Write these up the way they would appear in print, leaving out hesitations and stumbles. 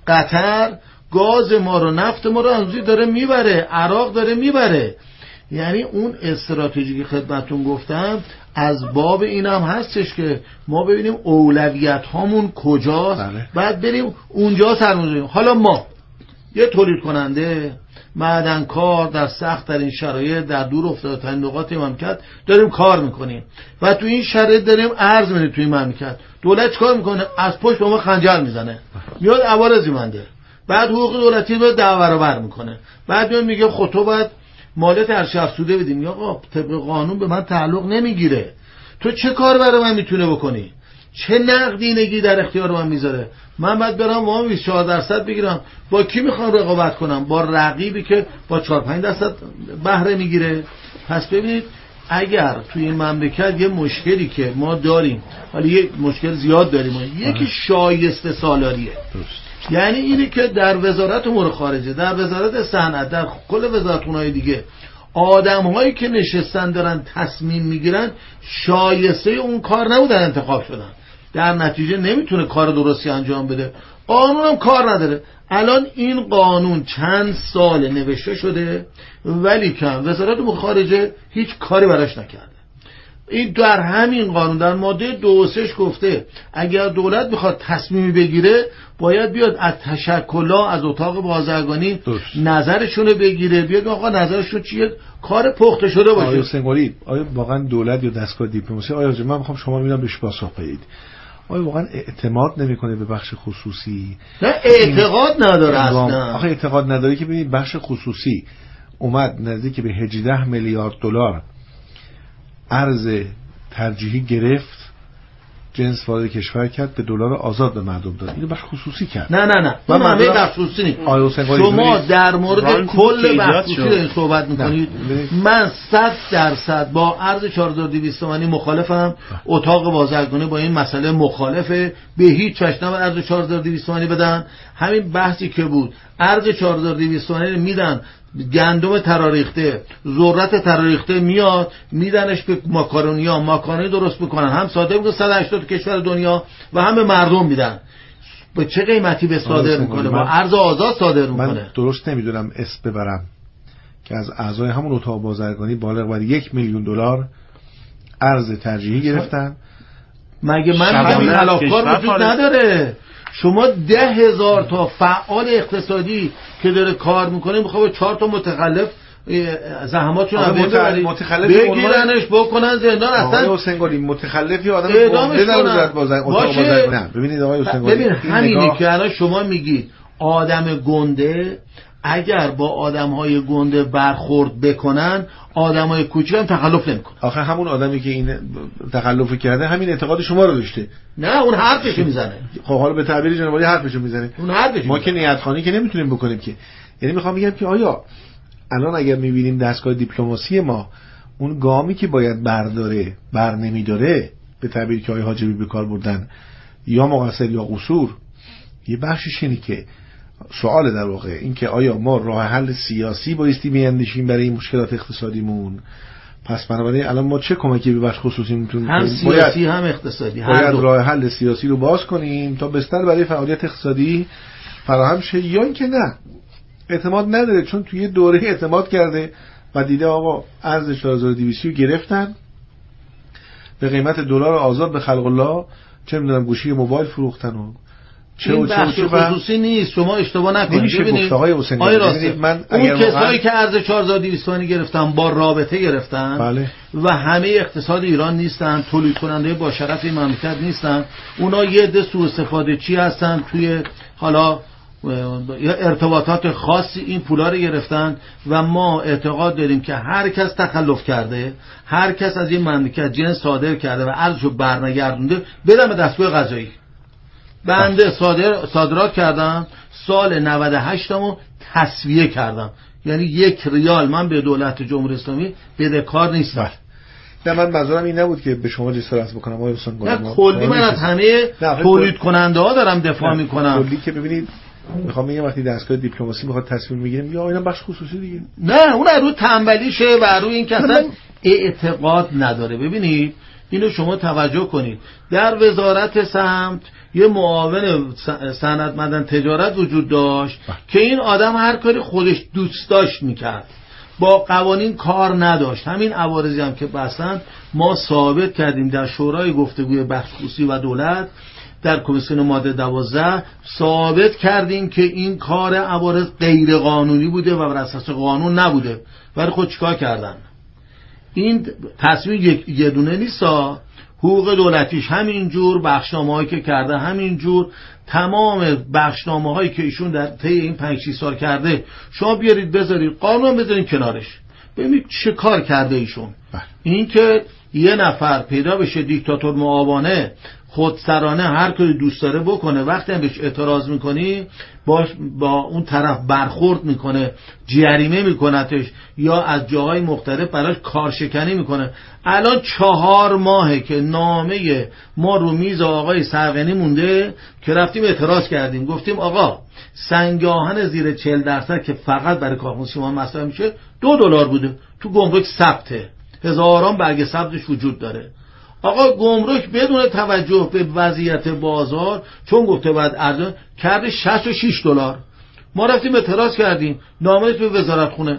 قطر گاز ما رو، نفت ما رو از داره میبره، عراق داره میبره. یعنی اون استراتژی که خدمتتون گفتم از باب این هم هستش که ما ببینیم اولویت هامون کجاست. بله. بعد بریم اونجا سرمایه‌گذاری. حالا ما یه تولید کننده معدنکار در سخت ترین شرایط در دور افتاده ترین نقاط مملکت داریم کار میکنیم و تو این شرایط داریم ارز میدیم توی مملکت. دولت چیکار میکنه؟ از پشت به ما خنجر میزنه، میاد عوارضی منده، بعد حقوق دولتی رو 10 برابر میکنه، بعد میاد میگه خب تو باید مالیات ارزش افزوده بدیم. یا آقا طبق قانون به من تعلق نمیگیره، تو چه کار برای من میتونه بکنی؟ چه نقدینگی در اختیار من میذاره؟ من باید برم وام 24% بگیرم. با کی میخوام رقابت کنم؟ با رقیبی که با 4-5% بهره میگیره. پس ببینید اگر توی این مملکت یه مشکلی که ما داریم، ولی یه مشکل زیاد داریم، یکی شایسته سالاریه. یعنی اینه که در وزارت امور خارجه، در وزارت صنعت، در کل وزارتخونه‌های دیگه آدم‌هایی که نشستن دارن تصمیم میگیرن شایسته اون کار نبودن، انتخاب شدن، در نتیجه نمیتونه کار درستی انجام بده. قانون هم کار نداره. الان این قانون چند سال نوشته شده ولی که وزارت امور خارجه هیچ کاری براش نکرده. این در همین قانون در ماده 2.3 گفته اگر دولت بخواد تصمیمی بگیره باید بیاد از تشکل‌ها، از اتاق بازرگانی نظرشونو بگیره، بیاد آقا نظرشون چیه، کار پخته شده باشه. آیا سنگالی، آیا واقعا دولت یا دستگاه دیپلماسی، آیا من میخوام شما میدم بهش پاسخ بدید، آیا واقعا اعتماد نمیکنه به بخش خصوصی؟ نه اعتقاد نداره اصلا. آخه اعتقاد نداره که ببینید بخش خصوصی اومد نزدیک به 18 میلیارد دلار ارز ترجیحی گرفت، جنس وارد کشور کرد، به دلار آزاد به مردم داد. اینو بخش خصوصی کرد. نه من همه بخش خصوصی نیست. شما در مورد کل بخش خصوصی دارین صحبت میکنید. من 100% با ارز 4200 تومانی مخالفم. اتاق بازرگانی با این مسئله مخالفه، به هیچ وجه نباید ارز 4200 تومانی بدن. همین بحثی که بود ارز 4200 تومانی میدن، گندم تراریخته، ذرت تراریخته میاد میدنش به ماکارونی درست میکنن، هم صادر میکنن 180 کشور دنیا و هم به مردم میدن. به چه قیمتی به صادر میکنه؟ با ارز آزاد صادر میکنه. من درست نمیدونم اسم ببرم که از اعضای همون اتاق بازرگانی بالغ بر 1 میلیون دلار ارز ترجیحی گرفتن. مگه من میگم خلافکار وجود نداره؟ شما 10,000 تا فعال اقتصادی که داره کار میکنه میخواد 4 تا متخلف زحماتشون رو بگیرنش بکنن زندان. اصلا آقای حسینگلی متخلفی آدم گنده در وزارت بازرگانی. نه ببینید آقای حسینگلی، ببین همینی که الان شما میگید آدم گنده اگر با آدم‌های گنده برخورد بکنن، آدم‌های کوچیک هم تخلف نمی‌کنن. آخه همون آدمی که این تخلف کرده همین اعتقاد شما رو داشته. نه اون حرفشو میزنه. خب حالا به تعبیر جناب عالی حرفشو میزنه. اون حرفشو ما که نیت‌خوانی که نمیتونیم بکنیم که. یعنی میخوام بگم که آیا الان اگر می‌بینیم دستگاه دیپلماسی ما اون گامی که باید برداره بر نمی‌داره، به تعبیری که آقای حاجبی به کار بردن، یا مقصر یا قصور، یه بخشش اینه که سوال در واقع این که آیا ما راه حل سیاسی بایستی بیاندیشیم برای این مشکلات اقتصادیمون؟ پس بنابراین الان ما چه کمکی به بخش خصوصی میتونیم هم سیاسی هم اقتصادی، باید راه حل سیاسی رو باز کنیم تا بستر برای فعالیت اقتصادی فراهم شه، یا اینکه نه اعتماد نداره چون توی دوره اعتماد کرده و دیده آقا ارز 4200 رو گرفتن به قیمت دلار آزاد به خلق الله، چه میدونم گوشی موبایل فروختن و این بخش خصوصی نیست. شما اشتباه نکنید. ببینید آقای من اون کسایی که ارز 4200 تومانی گرفتن با رابطه گرفتن، بله، و همه اقتصاد ایران نیستن، تولید کننده با شرف این مملکت نیستن. اونا یه عده سوء استفاده چی هستن توی حالا ارتباطات خاصی این پولا رو گرفتن و ما اعتقاد داریم که هر کس تخلف کرده، هر کس از این مملکت جنس صادر کرده و ارزشو برنگردونده بدن به دستگاه قضایی. بنده صادرات کردم، سال 98مو تسویه کردم، یعنی 1 ریال من به دولت جمهوری اسلامی بدهکار نیستم. نه من منظورم این نبود که به شما جسارت بکنم آقای حسین گل. نه کلی من از همه تولید کننده ها دارم دفاع میکنم. کلی که ببینید میخوام بگم وقتی دستگاه دیپلماسی میخواد تصمیم میگیره یا اینا بخش خصوصی دیگه، نه اون رو تنبلیشه و رو این که اصلا اعتقاد نداره. ببینید اینو شما توجه کنید. در وزارت سمت یه معاون صنعت تجارت وجود داشت که این آدم هر کاری خودش دوست داشت میکرد، با قوانین کار نداشت. همین عوارضی هم که بستن ما ثابت کردیم در شورای گفتگوی بخش خصوصی و دولت، در کمیسیون ماده 12 ثابت کردیم که این کار عوارض غیر قانونی بوده و بر اساس قانون نبوده. ولی خود چیکار کردن؟ این تصمیم یه دونه نیستا، حقوق دولتیش همینجور، بخشنامه‌هایی که کرده همینجور، تمام بخشنامه‌هایی که ایشون در طی این 5-6 سال کرده شما بیارید بذارید قانون بذارید کنارش، ببینید چه کار کرده ایشون. این که یه نفر پیدا بشه دیکتاتور معاونه خودسرانه هر کاری دوست داره بکنه، وقتی هم بهش اعتراض میکنی با اون طرف برخورد میکنه، جریمه میکنتش یا از جاهای مختلف براش کارشکنی میکنه. الان 4 ماهه که نامه ما رو میز آقای سرغنی مونده که رفتیم اعتراض کردیم، گفتیم آقا سنگ آهن زیر 40% که فقط برای کارخونه سیمان مصرف میشه $2 بوده، تو گمرک ثبته، هزاران برگ ثبتش وجود داره. آقا گمرک بدون توجه به وضعیت بازار چون گفته باید ارزان کرده $66. ما رفتیم اعتراض کردیم، نامه به وزارتخونه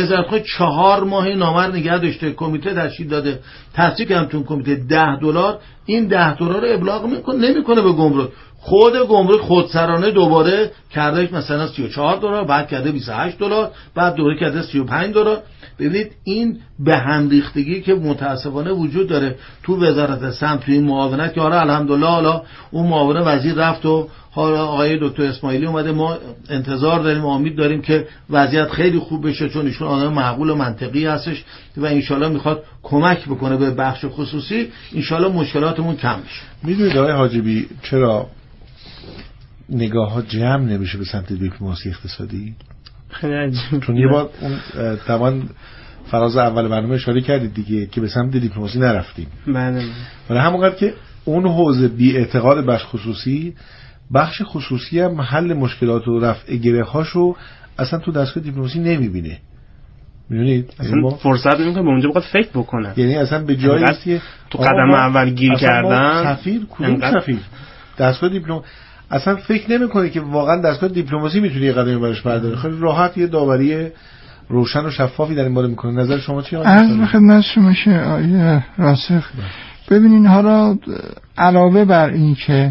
4 ماه نامه رو نگه داشته، کمیته تشکیل داده، تصدیق هم تو کمیته $10. این $10 رو ابلاغ نمیکنه به گمرک، خود گمرک خودسرانه دوباره کرده مثلا $34، بعد کرده $28، بعد دوباره کرده $35. ببینید این به هم ریختگی که متاسفانه وجود داره تو وزارت سمت، توی این معاونت که حالا الحمدلله حالا اون معاون وزیر رفت و حالا آقای دکتر اسماعیلی اومده، ما انتظار داریم و امید داریم که وضعیت خیلی خوب بشه چون ایشون آدم معقول و منطقی هستش و انشالله میخواد کمک بکنه به بخش خصوصی، انشالله مشکلاتمون کم بشه. میدونید آقای حاجبی چرا نگاه ها جمع نمیشه به سمت دیپلماسی اقتصادی؟ چون یه بار اون طبعا فراز اول برنامه اشاره کردید دیگه که به سمت دیپلماسی نرفتیم. بله. ولی همونقدر که اون حوزه بی اعتقاد بخش خصوصی هم حل مشکلات و رفع گره‌هاشو اصلا تو دستگاه دیپلماسی نمیبینه. میدونید اصلا فرصت نمیکنه به اونجا بخواد فکر بکنه، یعنی اصلا به جایی که تو قدم اول گیر کردن سفیر کدوم سفیر دستگاه دیپلم اصلا فکر نمیکنه که واقعا دستگاه دیپلماسی میتونه یه قدمی برش برداره. خیلی راحت یه داوری روشن و شفافی در این باره میکنه. نظر شما چیه؟ از خدمت شما شه آیه راسخ. ببینین حالا علاوه بر این که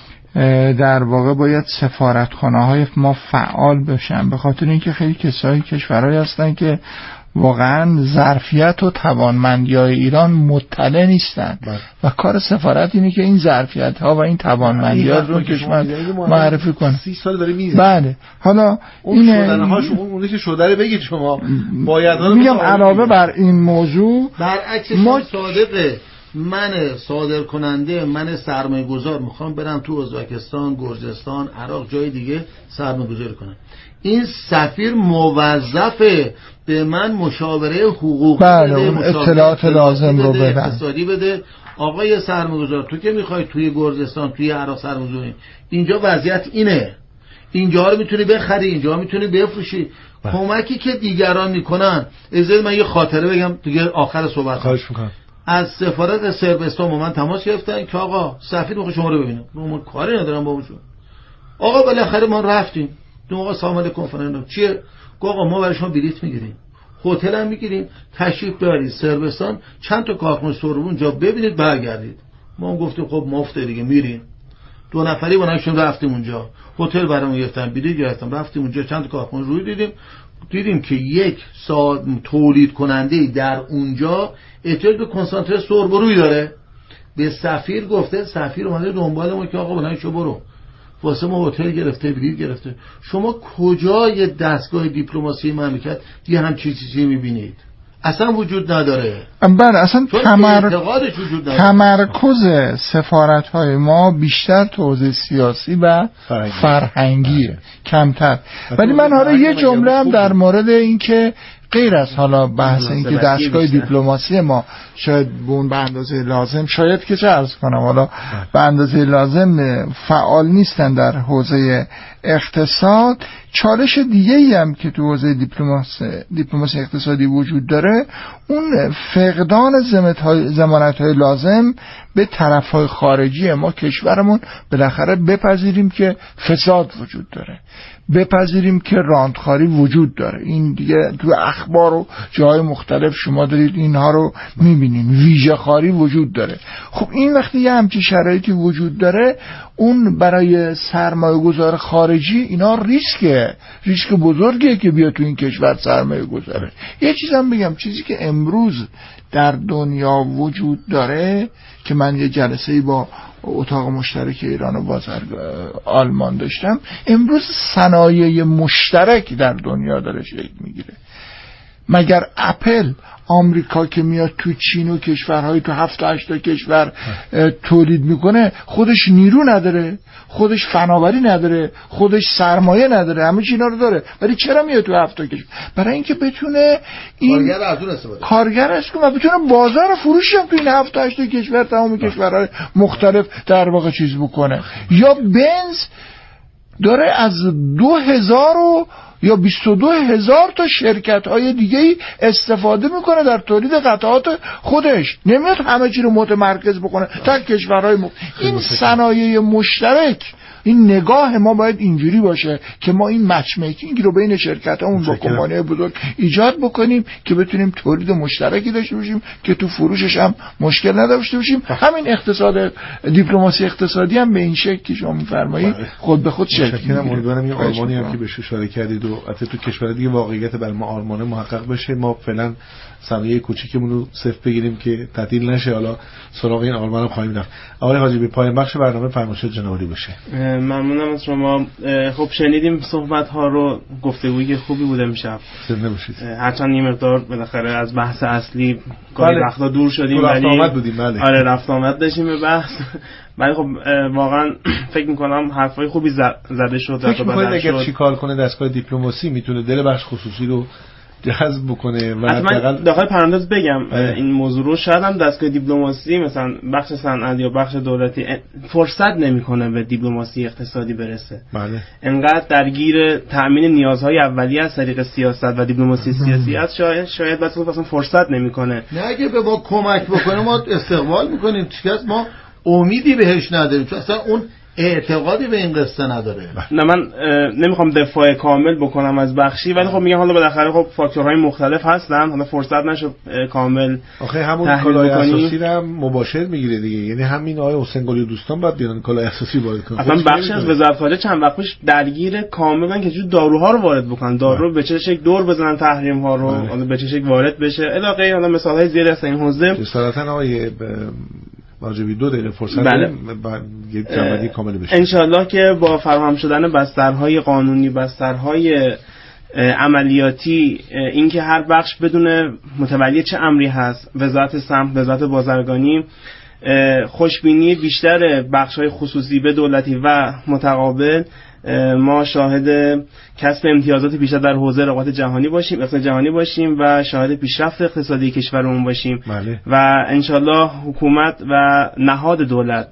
در واقع باید سفارتخانه‌های ما فعال بشن، به خاطر اینکه خیلی کسایی کشورهایی هستن که واقعا ظرفیت و توانمندی‌های ایران مطلع نیستن و کار سفارت اینه که این ظرفیت‌ها و این توانمندی‌ها رو کشور معرفی کنه. 30 سال داره میزنه. بله. حالا این شدنهاش اونی که شده رو بگید شما باید میگم علاوه بر این موضوع برعکس ما صادقه، من صادر کننده، من سرمایه گذار میخوام برم تو ازبکستان، گرجستان، عراق، جای دیگه سرمایه گذاری کنم، این سفیر موظفه به من مشاوره حقوقی بده، اطلاعات لازم رو بده، اقتصادی بده. آقای سرمایه گذار تو که میخوای توی گرجستان، توی عراق سرمایه گذاری، اینجا وضعیت اینه، اینجا رو میتونی بخری، اینجا میتونی بفروشی. کمکی که دیگران میکنن. ازاید من یه خاطره بگم دیگه آخر صحبت. خواهش میکنم. از سفارت صربستان با من تماس گرفتن که آقا سفیر میخواد شما رو ببینه. من کاری ندارم باباشون. آقا بالاخره ما رفتیم. دو آقا سلام علیکم فلان. چیه؟ آقا ما برای شما بلیط میگیریم، هتل هم میگیریم، تشریف بیارید صربستان، چند تا کارخونه سرب اونجا ببینید برگردید. ما گفتیم خب مفته دیگه، میریم. 2 نفری با نشون رفتیم اونجا، هتل برامون گرفتن، بلیط گرفتم، رفتیم اونجا، چند تا کارخونه روی دیدیم که یک تولید کننده در اونجا احتیاج به کنسانتره سرب روی داره. به سفیر گفته، سفیر اومده دنبال ما که آقا بلند شو برو، واسه ما هتل گرفته، بلیط گرفته. شما کجای دستگاه دیپلماسی مملکت یه همچین چیزی میبینید؟ اصلا وجود نداره. بله اصلا تمرکز سفارت‌های ما بیشتر تو حوزه سیاسی و فرهنگیه، کمتر. ولی من حالا یه جمله هم در مورد این که غیر از حالا بحث این که دستگاه دیپلماسی ما شاید به اندازه لازم، شاید که چه عرض کنم، حالا به اندازه لازم فعال نیستن در حوزه اقتصاد، چالش دیگه‌ای هم که تو حوزه دیپلماسی اقتصادی وجود داره اون فقدان ضمانت‌های لازم به طرف‌های خارجی. ما کشورمون بالاخره بپذیریم که فساد وجود داره، بپذیریم که راندخاری وجود داره. این دیگه تو اخبار و جاهای مختلف شما دارید اینها رو میبینین، ویژه خاری وجود داره. خب این وقتی یه همچین شرایطی وجود داره، اون برای سرمایه گذار خارجی اینا ریسک بزرگیه که بیا تو این کشور سرمایه گذاره. یه چیزم بگم، چیزی که امروز در دنیا وجود داره که من یه جلسه‌ای با اتاق مشترک ایران و بازار آلمان داشتم، امروز صنایع مشترک در دنیا داره شکل میگیره. مگر اپل آمریکا که میاد تو چین و کشورهای تو 7-8 کشور تولید میکنه، خودش نیرو نداره، خودش فناوری نداره، خودش سرمایه نداره، همه چینا رو داره، ولی چرا میاد تو 7 کشور؟ برای اینکه بتونه این کارگر است و بتونه بازار فروشی هم تو این 7-8 کشور تمام کشورهای مختلف در واقع چیز بکنه. یا بنز داره از 2000 یا 22,000 تا شرکت های دیگه استفاده میکنه در تولید قطعات خودش، نمیاد همه چی رو متمرکز بکنه تا کشورهای این صنایع مشترک. این نگاه ما باید اینجوری باشه که ما این مچ میکینگ رو بین شرکتامون با کمپانی‌های بزرگ ایجاد بکنیم که بتونیم تولید مشترکی داشته باشیم که تو فروشش هم مشکل نداشته باشیم. همین اقتصاد دیپلماسی اقتصادی هم به این شکل که شما می‌فرمایید خود به خود شکل می‌گیره. امیدوارم این آرمانی هم که بهش اشاره کردید و البته تو کشور دیگه واقعیت برای ما آرمانه محقق بشه. ما فعلا صنایع کوچیکمون رو صفر بگیریم که تعطیل نشه، حالا سراغ این آرمان هم خواهیم رفت. آقای حاجبی پایان بخش برنامه فرمایشات جنابالی بشه. ممنونم از شما. خب شنیدیم صحبت ها رو، گفتگویی که خوبی بوده میشه. زنده باشید. هرچند یه مقدار بالاخره از بحث اصلی گاهی وقتا دور شدیم، ولی رفت آمد بودیم. بله آره رفت آمد داشتیم به بحث. ولی خب واقعا فکر میکنم حرفای خوبی زده شد. فکر میکنید اگر چیکار کنه دستگاه دیپلماسی میتونه دل بخش خصوصی رو جذب بکنه؟ و من داخل پرانتز بگم این موضوع رو شاید هم دستگاه دیپلماسی مثلا بخش صنعتی یا بخش دولتی فرصت نمیکنه به دیپلماسی اقتصادی برسه. بله. انقدر درگیر تأمین نیازهای اولیه از طریق سیاست و دیپلماسی سیاسی است، شاید بس اصلا فرصت نمیکنه. نه اگه به ما کمک بکنه ما استقبال میکنیم، چیکار ما امیدی بهش نداریم، چون اصلا اون اعتقادی به این قصه نداره. نه من نمیخوام دفاع کامل بکنم از بخشی، ولی خب میگم حالا بالاخره خب فاکتورهای مختلف هستن، حالا فرصت نشد کامل. آخه همون کالای اساسی رو هم مباشر میگیره دیگه، یعنی همین آقای حسین گلی دوستان باید بیان کالای اساسی وارد کنن. اصلا بخشی از وزارت خارجه چند وقت پیش درگیر کاملا که چجوری داروها رو وارد بکنن، دارو به چه شکل دور بزنن، تحریم ها رو حالا به چه شکل وارد بشه علاقه. حالا مثال های زیادی هست این حوزه. جسارتا آقای واجبی 2 دقیقه فرصت یه جنبندی کامل بشه. انشالله که با فراهم شدن بسترهای قانونی، بسترهای عملیاتی، اینکه هر بخش بدونه متولی چه امری هست، وزارت سمت، وزارت بازرگانی، خوشبینی بیشتر بخش‌های خصوصی به دولتی و متقابل، ما شاهد کسب امتیازات بیشتر در حوزه رقابت جهانی باشیم، اقتصاد جهانی باشیم و شاهد پیشرفت اقتصادی کشورمون باشیم. بله. و انشالله حکومت و نهاد دولت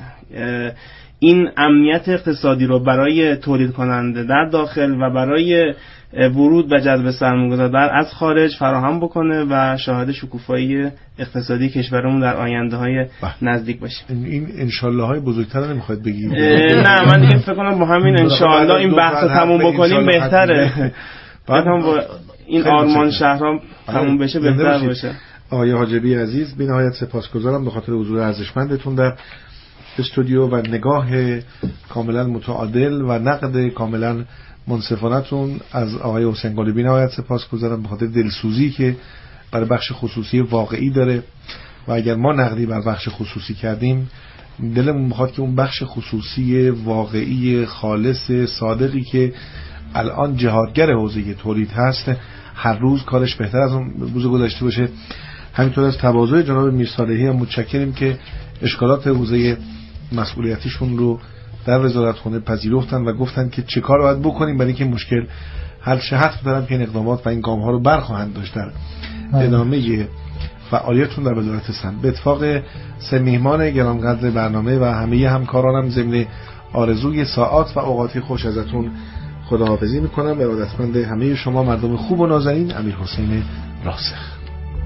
این امنیت اقتصادی رو برای تولید کننده در داخل و برای ورود و جذب سرمایه‌گذار از خارج فراهم بکنه و شاهد شکوفایی اقتصادی کشورمون در آینده‌های نزدیک باشیم. این انشالله های بزرگتر نمیخواید بگید؟ نه من دیگه فکر کنم با همین انشالله این بحث رو تموم بکنیم بهتره. بعد هم با این آرمان شهرام تموم بشه بهتر باشه. آقای حاجبی عزیز بی‌نهایت سپاسگزارم به خاطر حضور ارزشمندتون در استودیو و نگاه کاملا متعادل و نقد کاملا منصفانتون. از آقای حسین قلی بی‌نهایت سپاسگزارم به خاطر دلسوزی که برای بخش خصوصی واقعی داره و اگر ما نقدی بر بخش خصوصی کردیم دلمون میخواد که اون بخش خصوصی واقعی خالص صادقی که الان جهادگر حوزه تولید هست هر روز کارش بهتر از اون روز گذشته باشه. همینطور از تواضع جناب میرصالحی هم متشکریم که اشکالات حوزه مسئولیتیشون رو در وزارتخانه پذیرفتن و گفتن که چه کار باید بکنیم برای اینکه مشکل حل شه. حتی دارم که این اقدامات و این گام ها رو برخواهند داشت در ادامه فعالیتون در وزارت سمت. به اتفاق 3 میهمان گرانقدر برنامه و همه همکارانم ضمن آرزوی ساعات و اوقاتی خوش ازتون خداحافظی میکنم. ارادتمند همه شما مردم خوب و نازنین، امیرحسین راسخ.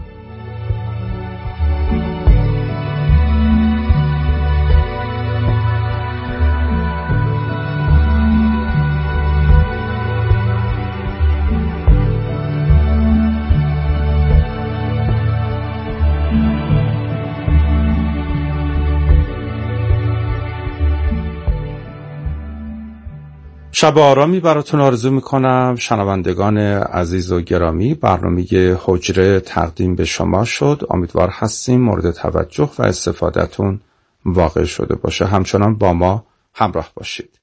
شب آرامی براتون آرزو میکنم شنوندگان عزیز و گرامی. برنامه حجره تقدیم به شما شد. امیدوار هستیم مورد توجه و استفادهتون واقع شده باشه. همچنان با ما همراه باشید.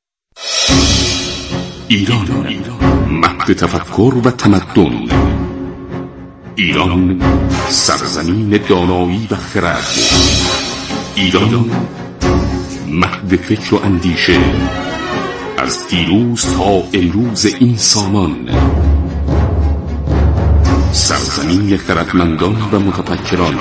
ایران مهد تفکر و تمدن، ایران سرزمین دانایی و خرد، ایران مهد فکر و اندیشه، از دیروز تا امروز این سامان، سرزمین خردمندان و متفکران.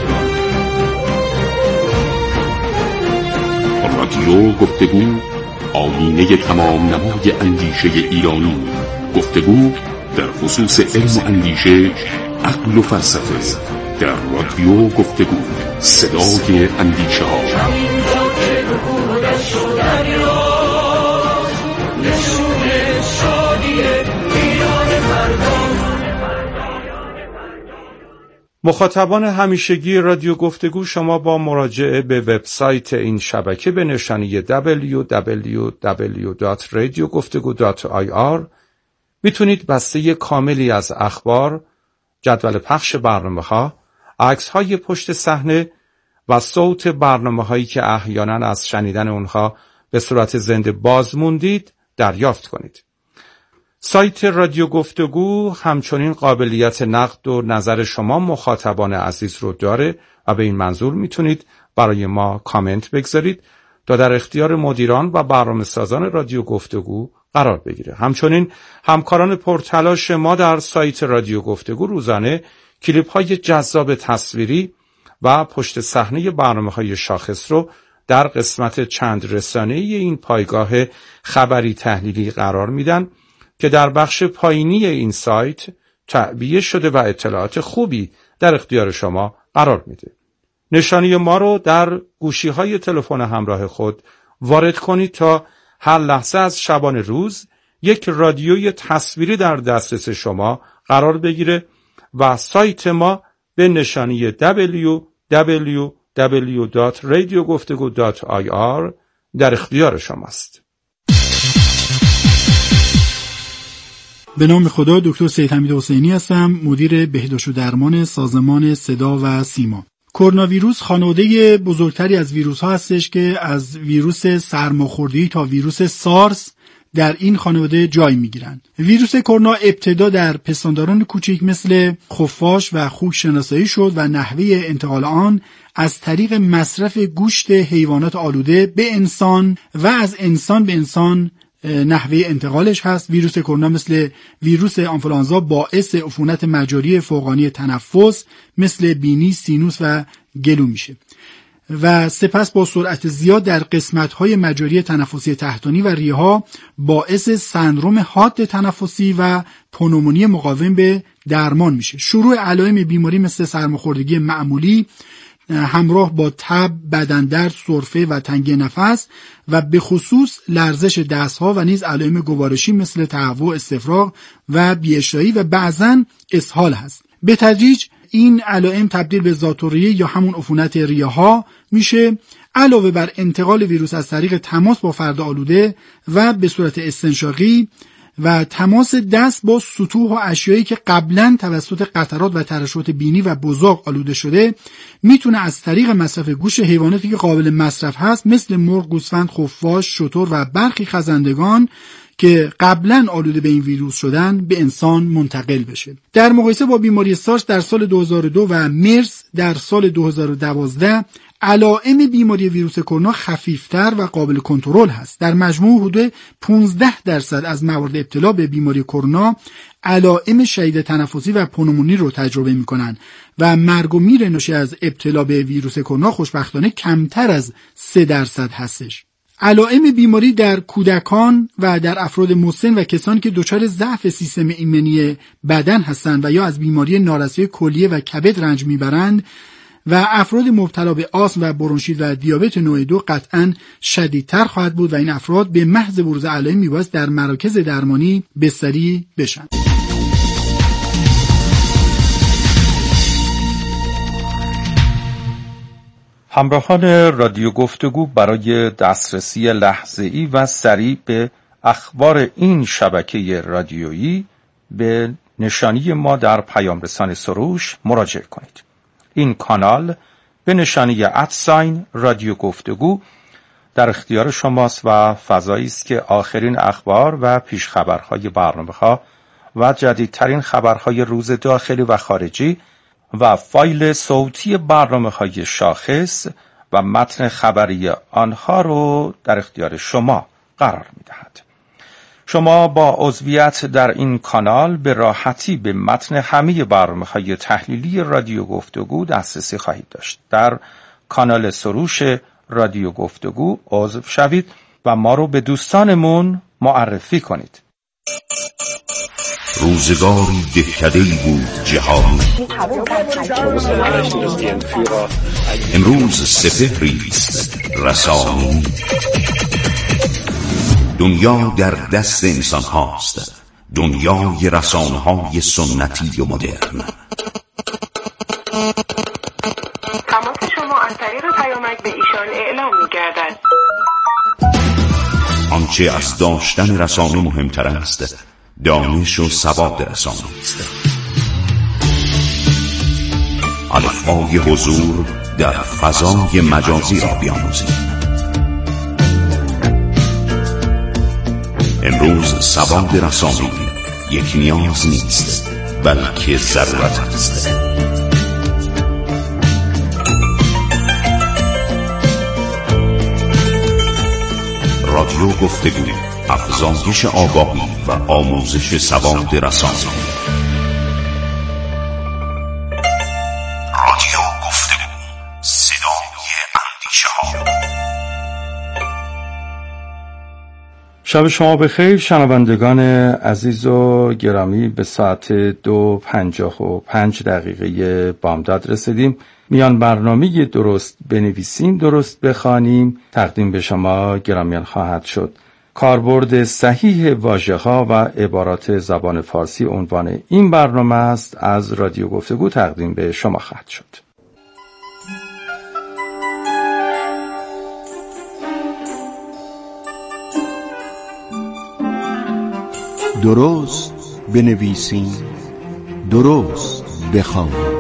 رادیو گفتگو، آیینه تمام نمای اندیشه ایرانی. گفتگو در خصوص علم و اندیشه، عقل و فلسفه. در رادیو گفتگو، صدای اندیشه ها. مخاطبان همیشگی رادیو گفتگو، شما با مراجعه به وبسایت این شبکه به نشانی www.radiogoftegu.ir میتونید بسته کاملی از اخبار، جدول پخش برنامه‌ها، عکس‌های پشت صحنه و صوت برنامه‌هایی که احیانا از شنیدن اونها به صورت زنده باز موندید دریافت کنید. سایت رادیو گفتگو همچنین قابلیت نقد و نظر شما مخاطبان عزیز رو داره و به این منظور میتونید برای ما کامنت بگذارید تا در اختیار مدیران و برنامه‌سازان رادیو گفتگو قرار بگیره. همچنین همکاران پرتلاش ما در سایت رادیو گفتگو روزانه کلیپ‌های جذاب تصویری و پشت صحنه برنامه‌های شاخص رو در قسمت چند رسانه‌ای این پایگاه خبری تحلیلی قرار میدن که در بخش پایینی این سایت تعبیه شده و اطلاعات خوبی در اختیار شما قرار میده. نشانی ما رو در گوشی‌های تلفن همراه خود وارد کنید تا هر لحظه از شبانه روز یک رادیوی تصویری در دسترس شما قرار بگیره و سایت ما به نشانی www.radiogoftegu.ir در اختیار شماست. به نام خدا، دکتر سید حمید حسینی هستم، مدیر بهداشت و درمان سازمان صدا و سیما. کرونا ویروس خانواده بزرگتری از ویروس ها هستش که از ویروس سرماخوردگی تا ویروس سارس در این خانواده جای میگیرند. ویروس کرونا ابتدا در پستانداران کوچک مثل خفاش و خوک شناسایی شد و نحوه انتقال آن از طریق مصرف گوشت حیوانات آلوده به انسان و از انسان به انسان نحوه انتقالش هست. ویروس کرونا مثل ویروس آنفولانزا باعث عفونت مجاری فوقانی تنفس مثل بینی، سینوس و گلو میشه و سپس با سرعت زیاد در قسمت‌های مجاری تنفسی تحتانی و ریه‌ها باعث سندروم حاد تنفسی و پنومونی مقاوم به درمان میشه. شروع علائم بیماری مثل سرماخوردگی معمولی همراه با تب، بدندرد، سرفه و تنگی نفس و به خصوص لرزش دستها و نیز علائم گوارشی مثل تهوع، استفراغ و بی‌اشتهایی و بعضاً اسهال هست. به تدریج این علائم تبدیل به ذات‌الریه یا همون عفونت ریه ها میشه. علاوه بر انتقال ویروس از طریق تماس با فرد آلوده و به صورت استنشاقی و تماس دست با سطوح و اشیایی که قبلا توسط قطرات و ترشحات بینی و بزاق آلوده شده، میتونه از طریق مصرف گوشت حیواناتی که قابل مصرف هست مثل مرغ، گوسفند، خفاش، شتر و برخی خزندگان که قبلا آلوده به این ویروس شدن به انسان منتقل بشه. در مقایسه با بیماری سارس در سال 2002 و مرس در سال 2012 علائم بیماری ویروس کرونا خفیفتر و قابل کنترل هست. در مجموع حدود 15% از موارد ابتلا به بیماری کرونا علائم شدید تنفسی و پنومونی رو تجربه می‌کنند و مرگ و میر ناشی از ابتلا به ویروس کرونا خوشبختانه کمتر از 3% هستش. علائم بیماری در کودکان و در افراد مسن و کسانی که دچار ضعف سیستم ایمنی بدن هستند و یا از بیماری نارسایی کلیه و کبد رنج میبرند و افراد مبتلا به آسم و برونشیت و دیابت نوع 2 قطعاً شدیدتر خواهد بود و این افراد به محض بروز علائم میباید در مراکز درمانی بستری بشن. همراهان رادیو گفتگو، برای دسترسی لحظه‌ای و سریع به اخبار این شبکه رادیویی به نشانی ما در پیام رسان سروش مراجعه کنید. این کانال به نشانی @ رادیو گفتگو در اختیار شماست و فضایی است که آخرین اخبار و پیش خبرهای برنامه‌ها و جدیدترین خبرهای روز داخلی و خارجی و فایل صوتی برنامه‌های شاخص و متن خبری آنها رو در اختیار شما قرار می‌دهد. شما با عضویت در این کانال به راحتی به متن همه برنامه‌های تحلیلی رادیو گفتگو دسترسی خواهید داشت. در کانال سروش رادیو گفتگو عضو شوید و ما رو به دوستانمون معرفی کنید. روزگاری دهکده‌ای بود جهان، امروز سپهری است رسانی. دنیا در دست انسان هاست، دنیای رسانه های سنتی و مدرن. تماس شما از طریق پیامک به ایشان اعلام می‌گردد. آنچه از داشتن رسانه مهمتر است، دانش و سواد رسانه است. الفبای حضور در فضای مجازی را بیاموزید. امروز سواد رسانه‌ای یک نیاز نیست، بلکه ضرورت است. رادیو گفتگو، افزایش آگاهی و آموزش سواد رسانه‌ای. رادیو گفتگو، صدای اندیشه‌ها. شب شما بخیر شنوندگان عزیز و گرامی. به ساعت 2:55 بامداد رسیدیم. میان برنامه درست بنویسیم درست بخوانیم تقدیم به شما گرامیان خواهد شد. کاربرد صحیح واژه‌ها و عبارات زبان فارسی عنوان این برنامه است. از رادیو گفتگو تقدیم به شما خواهد شد. درست بنویسیم، درست بخوانیم.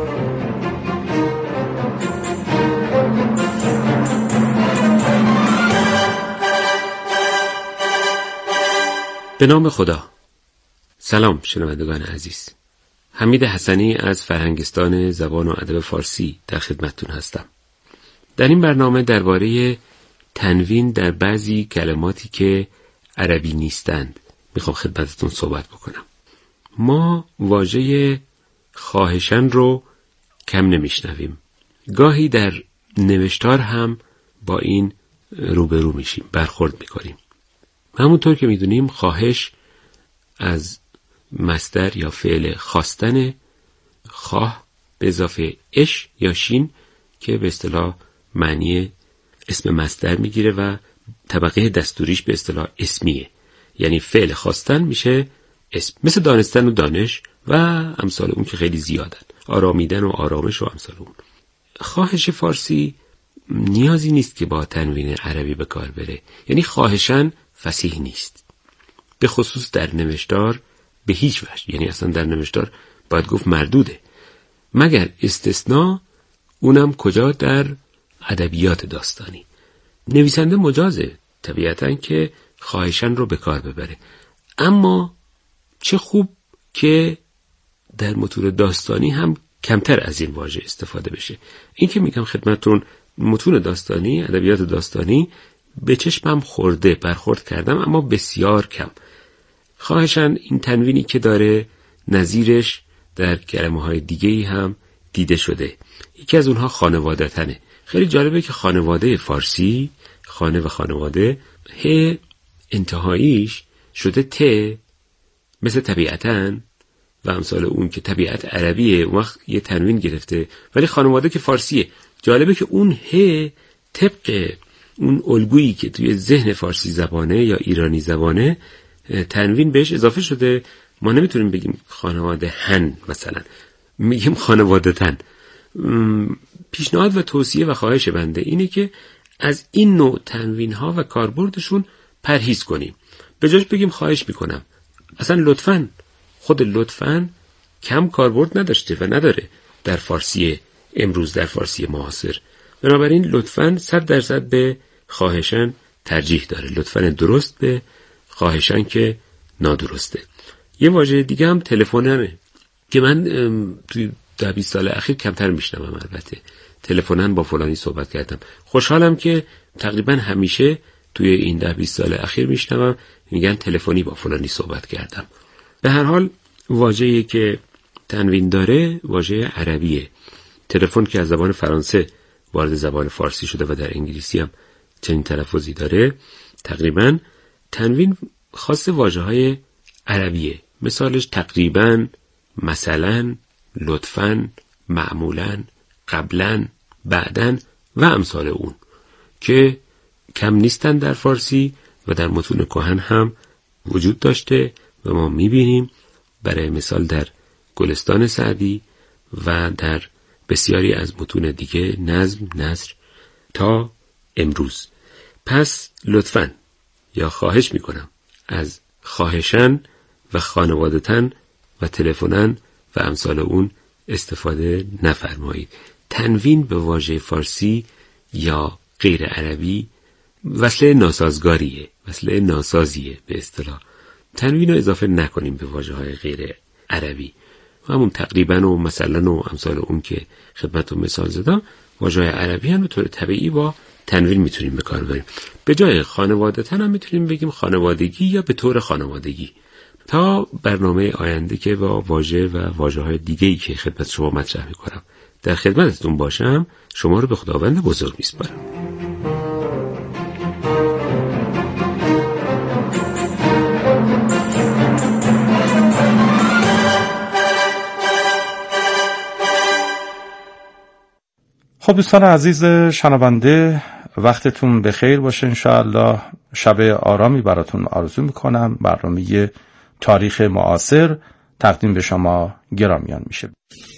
به نام خدا. سلام شنوندگان عزیز. حمید حسنی از فرهنگستان زبان و ادب فارسی در خدمتتون هستم. در این برنامه درباره تنوین در بعضی کلماتی که عربی نیستند میخوام خدمتتون صحبت بکنم. ما واژه خواهشاً رو کم نمیشنویم. گاهی در نوشتار هم با این روبرو میشیم، برخورد میکنیم. همونطور که میدونیم خواهش از مصدر یا فعل خواستن، خواه به اضافه اش یا شین که به اصطلاح معنی اسم مصدر میگیره و طبقه دستوریش به اصطلاح اسمیه. یعنی فعل خواستن میشه اسم، مثل دانستن و دانش و امثال اون که خیلی زیادن، آرامیدن و آرامش و امثال اون. خواهش فارسی نیازی نیست که با تنوین عربی به کار بره، یعنی خواهشاً فصیح نیست، به خصوص در نوشتار به هیچ وجه. یعنی اصلا در نوشتار باید گفت مردوده، مگر استثناء، اونم کجا؟ در ادبیات داستانی. نویسنده مجازه طبیعتاً که خواهشاً رو به کار ببره، اما چه خوب که در متون داستانی هم کمتر از این واژه استفاده بشه. این که میگم خدمتتون متون داستانی، ادبیات داستانی به چشمم خورده، برخورد کردم، اما بسیار کم. خواهشاً این تنوینی که داره نظیرش در کلمه‌های دیگه‌ای هم دیده شده. یکی از اونها خانواده‌تنه. خیلی جالبه که خانواده فارسی خانه و خانواده، ه انتهاییش شده ت، مثل طبیعتاً و امثال اون که طبیعت عربیه، اون وقت یه تنوین گرفته، ولی خانواده که فارسیه. جالبه که اون ه طبق اون الگویی که توی ذهن فارسی زبانه یا ایرانی زبانه تنوین بهش اضافه شده. ما نمیتونیم بگیم خانواده هن، مثلا میگیم خانواده تن. پیشنهاد و توصیه و خواهش بنده اینه که از این نوع تنوین ها و کاربردشون پرهیز کنیم. به جاش بگیم خواهش میکنم. اصلا لطفاً، خود لطفاً کم کاربرد نداشته و نداره در فارسی امروز، در فارسی معاصر. بنابراین لطفاً 100% به خواهشاً ترجیح داره. لطفاً درست به خواهشاً که نادرسته. یه واژه دیگه هم تلفننه که من توی 10-20 سال اخیر کمتر میشنوم. البته تلفنن با فلانی صحبت کردم. خوشحالم که تقریبا همیشه توی این 10-20 سال اخیر میشنوم میگن تلفنی با فلانی صحبت کردم. به هر حال واژه‌ای که تنوین داره واژه عربیه. تلفن که از زبان فرانسه وارد زبان فارسی شده و در انگلیسی هم چنین تلفظی داره، تقریبا تنوین خاص واژه‌های عربیه. مثالش تقریبا، مثلا، لطفاً، معمولاً، قبلاً، بعداً و امثال اون که کم نیستن در فارسی و در متون کهن هم وجود داشته و ما میبینیم. برای مثال در گلستان سعدی و در بسیاری از متون دیگه، نظم، نثر تا امروز. پس لطفاً یا خواهش میکنم از خواهشاً و خانوادتاً و تلفناً و امثال اون استفاده نفرمایید. تنوین به واژه فارسی یا غیر عربی وصله ناسازگاریه، وصله ناسازیه به اصطلاح. تنوین رو اضافه نکنیم به واژه‌های غیر عربی. همون تقریبا و مثلا و امثال اون که خدمتتون مثال زدم، واژه‌های عربی هم به طور طبیعی با تنوین میتونیم به کار ببریم. به جای خانواده‌تن هم میتونیم بگیم خانوادگی یا به طور خانوادگی. تا برنامه آینده که با واژه و واژه‌های دیگه‌ای که خدمت شما مطرح می‌کنم در خدمتتون باشم، شما رو به خداوند بزرگ می‌سپارم. خب دوستان عزیز شنونده، وقتتون بخیر باشه. انشاءالله شب آرامی براتون آرزو میکنم. برنامه تاریخ معاصر تقدیم به شما گرامیان میشه.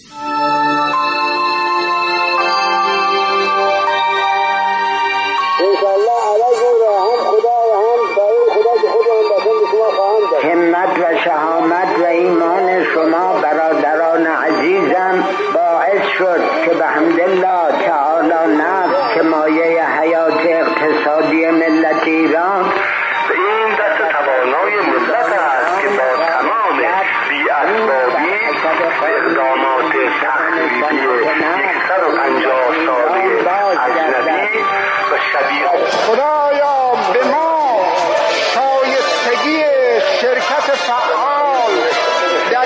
همت و شهامت و ایمان شما برادران عزیزم باعث شد که به حمدالله تعالی نفت که مایه حیات اقتصادی ملت ایران به این دست توانای ملت است که با تمام بی‌اسبابی و اقدامات تخریبی 150 ساله اجنبی و شبیه خدایا به ما شایستگی شرکت فعال در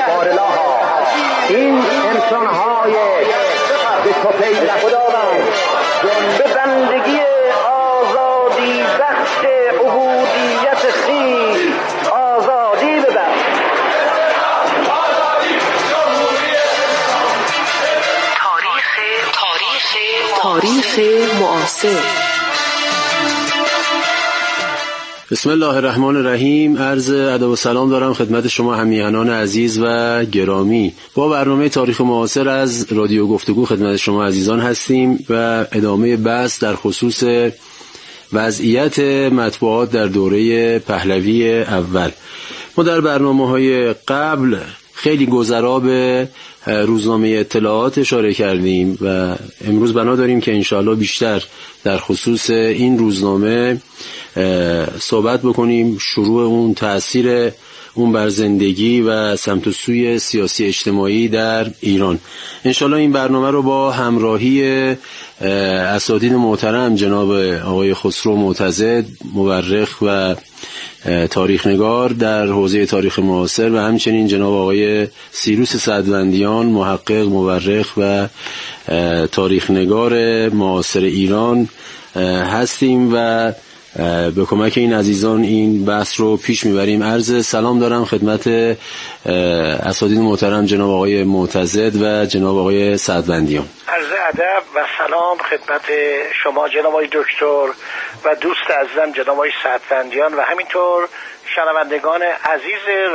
این انسان‌های به کفیل خداوند به بندگی آزادی بخش عبودیت خویش آزادی ببخش. تاریخ معاصر. بسم الله الرحمن الرحیم. عرض ادب و سلام دارم خدمت شما همیهنان عزیز و گرامی. با برنامه تاریخ معاصر از رادیو گفتگو خدمت شما عزیزان هستیم و ادامه بحث در خصوص وضعیت مطبوعات در دوره پهلوی اول. ما در برنامه‌های قبل خیلی گذرا به روزنامه اطلاعات اشاره کردیم و امروز بنا داریم که انشاءالله بیشتر در خصوص این روزنامه صحبت بکنیم، شروع اون، تأثیر اون بر زندگی و سمت و سوی سیاسی اجتماعی در ایران. انشاءالله این برنامه رو با همراهی اساتید محترم جناب آقای خسرو معتزد، مورخ و تاریخ نگار در حوزه تاریخ معاصر و همچنین جناب آقای سیروس سعدوندیان، محقق، مورخ و تاریخ نگار معاصر ایران هستیم و به کمک این عزیزان این بحث رو پیش میبریم. عرض سلام دارم خدمت اساتید محترم جناب آقای معتضد و جناب آقای سعدوندیان. عرض ادب و سلام خدمت شما جناب آقای دکتر و دوست عزیزم جناب آقای سعدوندیان و همینطور شنوندگان عزیز